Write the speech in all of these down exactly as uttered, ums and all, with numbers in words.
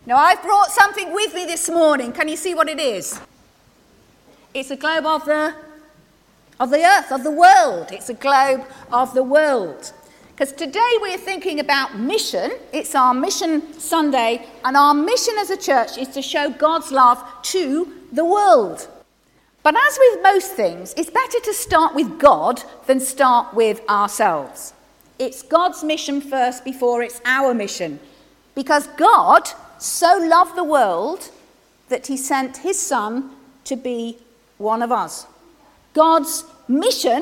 Now, I've brought something with me this morning. Can you see what it is? It's a globe of the, of the earth, of the world. It's a globe of the world. Because today we're thinking about mission. It's our Mission Sunday, and our mission as a church is to show God's love to the world. But as with most things, it's better to start with God than start with ourselves. It's God's mission first before it's our mission. Because God so loved the world that he sent his Son to be one of us. God's mission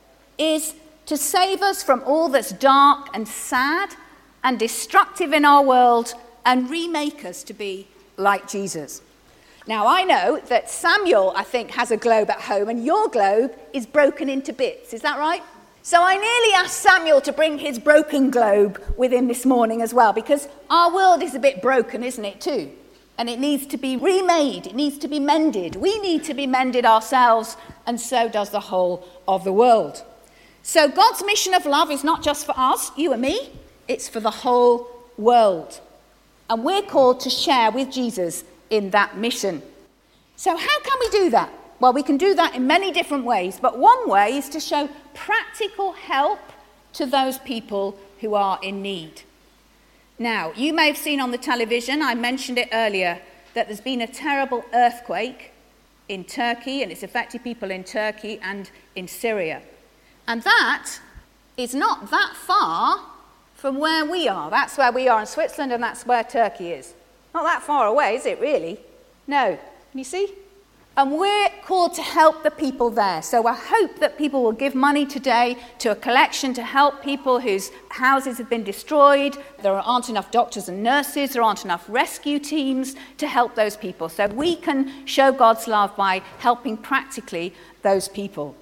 is to save us from all that's dark and sad and destructive in our world and remake us to be like Jesus. Now, I know that Samuel, I think, has a globe at home, and your globe is broken into bits. Is that right? So I nearly asked Samuel to bring his broken globe with him this morning as well, because our world is a bit broken, isn't it, too? And it needs to be remade. It needs to be mended. We need to be mended ourselves, and so does the whole of the world. So God's mission of love is not just for us, you and me. It's for the whole world. And we're called to share with Jesus in that mission. So how can we do that? Well, we can do that in many different ways, but one way is to show practical help to those people who are in need. Now, you may have seen on the television, I mentioned it earlier, that there's been a terrible earthquake in Turkey, and it's affected people in Turkey and in Syria. And that is not that far from where we are. That's where we are in Switzerland, and that's where Turkey is. Not that far away, is it really? No. Can you see? And we're called to help the people there. So I hope that people will give money today to a collection to help people whose houses have been destroyed. There aren't enough doctors and nurses. There aren't enough rescue teams to help those people. So we can show God's love by helping practically those people.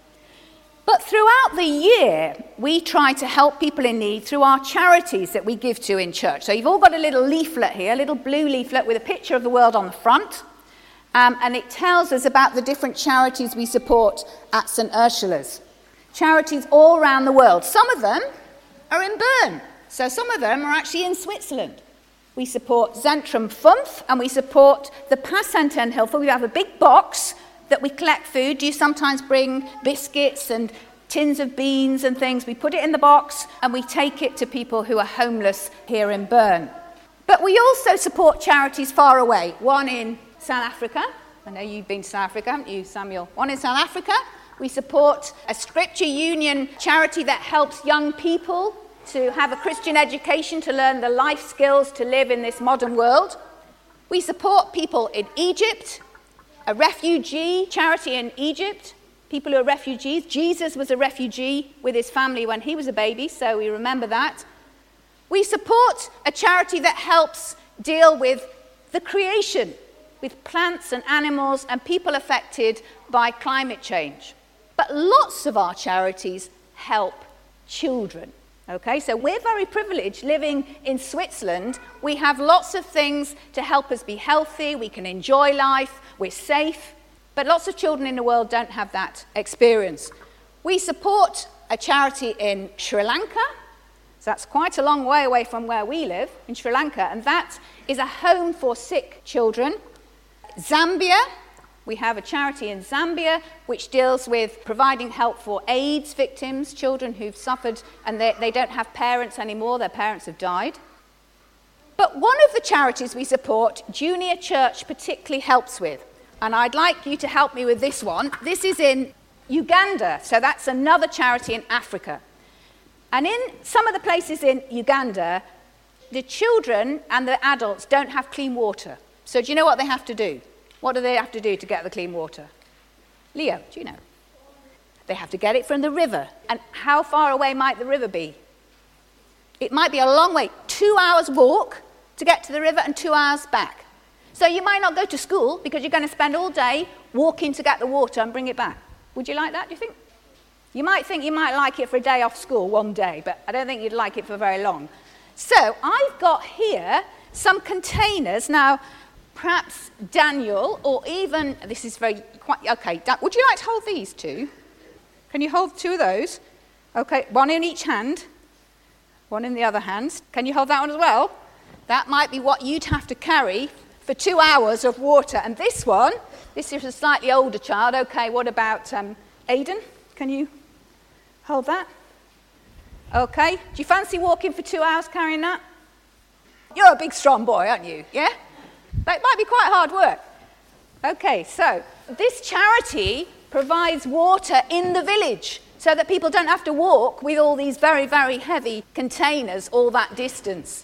But throughout the year, we try to help people in need through our charities that we give to in church. So you've all got a little leaflet here, a little blue leaflet with a picture of the world on the front. Um, and it tells us about the different charities we support at St Ursula's. Charities all around the world. Some of them are in Bern. So some of them are actually in Switzerland. We support Zentrum Fünf, and we support the Passantenhilfe. We have a big box that we collect food. You sometimes bring biscuits and tins of beans and things. We put it in the box and we take it to people who are homeless here in Bern. But we also support charities far away. One in South Africa. I know you've been to South Africa, haven't you, Samuel? One in South Africa. We support a Scripture Union charity that helps young people to have a Christian education, to learn the life skills to live in this modern world. We support people in Egypt, a refugee charity in Egypt, people who are refugees. Jesus was a refugee with his family when he was a baby, so we remember that. We support a charity that helps deal with the creation, with plants and animals and people affected by climate change. But lots of our charities help children. Okay, so we're very privileged living in Switzerland. We have lots of things to help us be healthy. We can enjoy life. We're safe. But lots of children in the world don't have that experience. We support a charity in Sri Lanka. So that's quite a long way away from where we live, in Sri Lanka. And that is a home for sick children. Zambia. We have a charity in Zambia which deals with providing help for AIDS victims, children who've suffered and they, they don't have parents anymore, their parents have died. But one of the charities we support, Junior Church particularly helps with, and I'd like you to help me with this one. This is in Uganda, so that's another charity in Africa. And in some of the places in Uganda, the children and the adults don't have clean water. So do you know what they have to do? What do they have to do to get the clean water? Leo, do you know? They have to get it from the river. And how far away might the river be? It might be a long way. Two hours walk to get to the river and two hours back. So you might not go to school because you're going to spend all day walking to get the water and bring it back. Would you like that, do you think? You might think you might like it for a day off school one day, but I don't think you'd like it for very long. So I've got here some containers. Now, perhaps Daniel, or even, this is very, quite, okay, Dan, would you like to hold these two? Can you hold two of those? Okay, one in each hand, one in the other hand. Can you hold that one as well? That might be what you'd have to carry for two hours of water. And this one, this is a slightly older child. Okay, what about um, Aidan? Can you hold that? Okay. Do you fancy walking for two hours carrying that? You're a big, strong boy, aren't you? Yeah? That might be quite hard work. Okay, so this charity provides water in the village so that people don't have to walk with all these very, very heavy containers all that distance.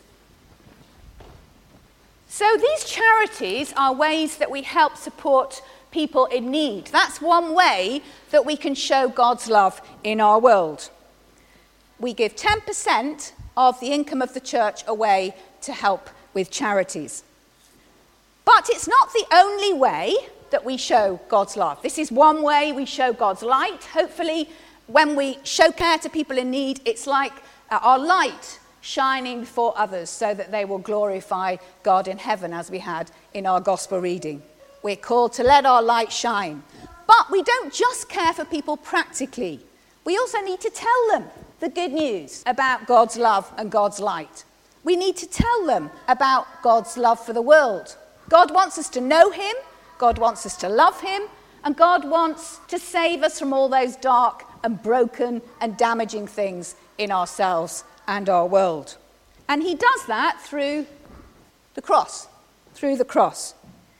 So these charities are ways that we help support people in need. That's one way that we can show God's love in our world. We give ten percent of the income of the church away to help with charities. But it's not the only way that we show God's love. This is one way we show God's light. Hopefully, when we show care to people in need, it's like uh, our light shining before others so that they will glorify God in heaven, as we had in our gospel reading. We're called to let our light shine. But we don't just care for people practically. We also need to tell them the good news about God's love and God's light. We need to tell them about God's love for the world. God wants us to know him, God wants us to love him, and God wants to save us from all those dark and broken and damaging things in ourselves and our world. And he does that through the cross, through the cross.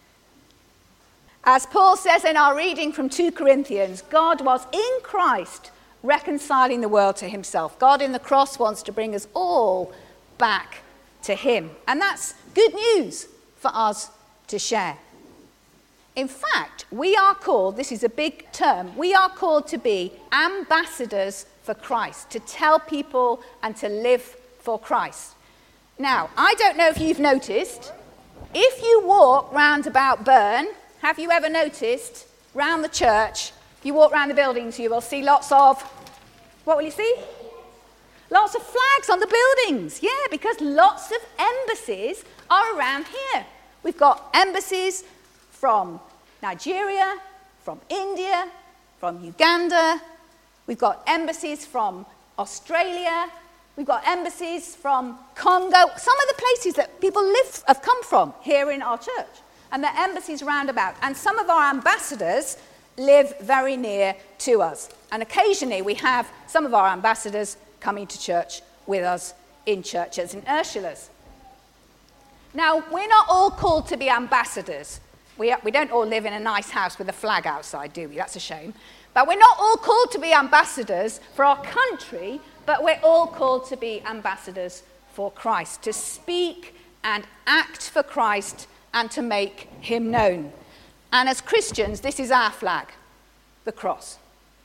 As Paul says in our reading from Second Corinthians, God was in Christ reconciling the world to himself. God in the cross wants to bring us all back to him. And that's good news for us to share. In fact, we are called, this is a big term, we are called to be ambassadors for Christ, to tell people and to live for Christ. Now, I don't know if you've noticed, if you walk round about Burn, have you ever noticed, round the church, you walk round the buildings, you will see lots of, what will you see? Lots of flags on the buildings, yeah, because lots of embassies are around here. We've got embassies from Nigeria, from India, from Uganda. We've got embassies from Australia. We've got embassies from Congo. Some of the places that people live have come from here in our church. And there are embassies round about. And some of our ambassadors live very near to us. And occasionally we have some of our ambassadors coming to church with us in churches in Ursula's. Now, we're not all called to be ambassadors. We, we don't all live in a nice house with a flag outside, do we? That's a shame. But we're not all called to be ambassadors for our country, but we're all called to be ambassadors for Christ, to speak and act for Christ and to make him known. And as Christians, this is our flag, the cross.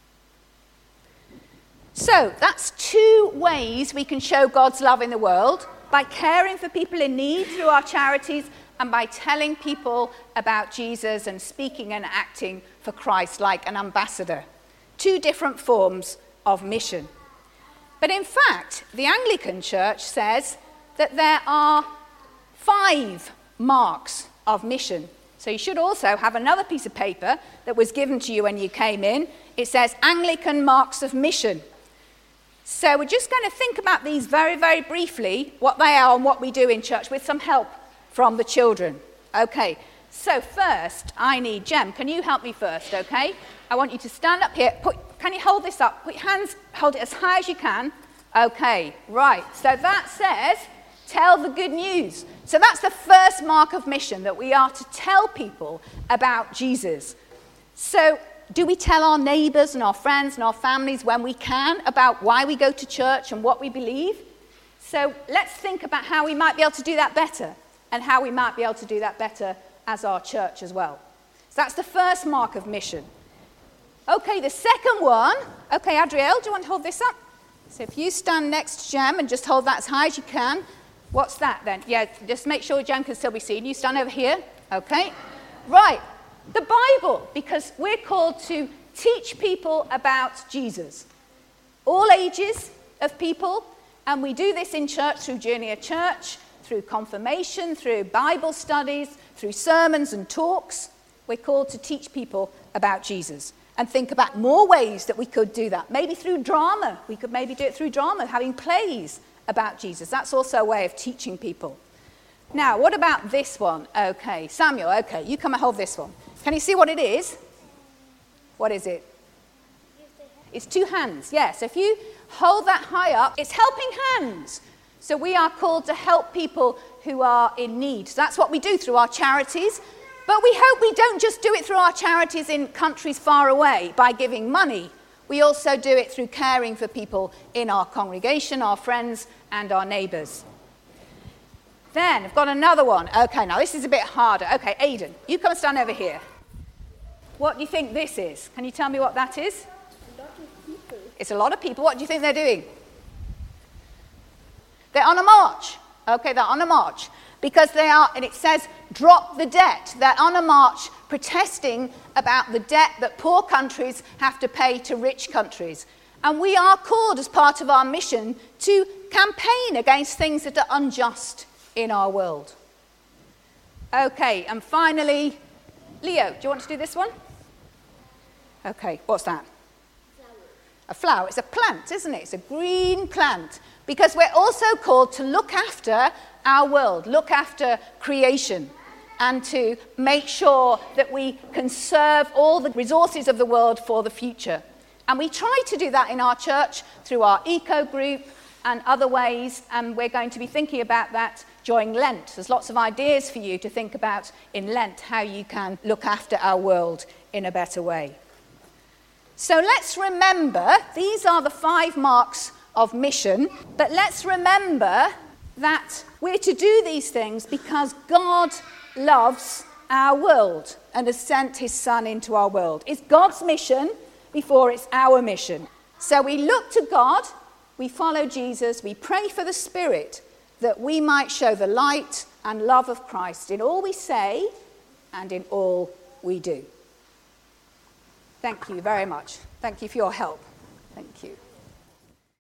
So that's two ways we can show God's love in the world, by caring for people in need through our charities and by telling people about Jesus and speaking and acting for Christ like an ambassador. Two different forms of mission. But in fact, the Anglican Church says that there are five marks of mission. So you should also have another piece of paper that was given to you when you came in. It says Anglican marks of mission. So we're just going to think about these very, very briefly, what they are and what we do in church with some help from the children. Okay, so first I need Jem. Can you help me first, okay? I want you to stand up here. Put, can you hold this up? Put your hands, hold it as high as you can. Okay, right. So that says, tell the good news. So that's the first mark of mission, that we are to tell people about Jesus. So do we tell our neighbours and our friends and our families when we can about why we go to church and what we believe? So let's think about how we might be able to do that better and how we might be able to do that better as our church as well. So that's the first mark of mission. Okay, the second one. Okay, Adrielle, do you want to hold this up? So if you stand next to Jem and just hold that as high as you can. What's that then? Yeah, just make sure Jem can still be seen. You stand over here. Okay. Right. The Bible, because we're called to teach people about Jesus. All ages of people, and we do this in church through Junior Church, through confirmation, through Bible studies, through sermons and talks. We're called to teach people about Jesus and think about more ways that we could do that. Maybe through drama. We could maybe do it through drama, having plays about Jesus. That's also a way of teaching people. Now, what about this one? Okay, Samuel, okay, you come and hold this one. Can you see what it is? What is it? It's two hands, yes. If you hold that high up, it's helping hands. So we are called to help people who are in need. So that's what we do through our charities. But we hope we don't just do it through our charities in countries far away by giving money. We also do it through caring for people in our congregation, our friends, and our neighbours. Then I've got another one. Okay, now this is a bit harder. Okay, Aidan, you come and stand over here. What do you think this is? Can you tell me what that is? A lot of people. It's a lot of people. What do you think they're doing? They're on a march. Okay, they're on a march. Because they are, and it says, drop the debt. They're on a march protesting about the debt that poor countries have to pay to rich countries. And we are called as part of our mission to campaign against things that are unjust in our world. Okay, and finally, Leo, do you want to do this one? Okay, what's that? Flower. A flower. It's a plant, isn't it? It's a green plant. Because we're also called to look after our world, look after creation, and to make sure that we conserve all the resources of the world for the future. And we try to do that in our church through our eco group and other ways, and we're going to be thinking about that during Lent. There's lots of ideas for you to think about in Lent, how you can look after our world in a better way. So let's remember, these are the five marks of mission, but let's remember that we're to do these things because God loves our world and has sent his Son into our world. It's God's mission before it's our mission. So we look to God, we follow Jesus, we pray for the Spirit that we might show the light and love of Christ in all we say and in all we do. Thank you very much. Thank you for your help. Thank you.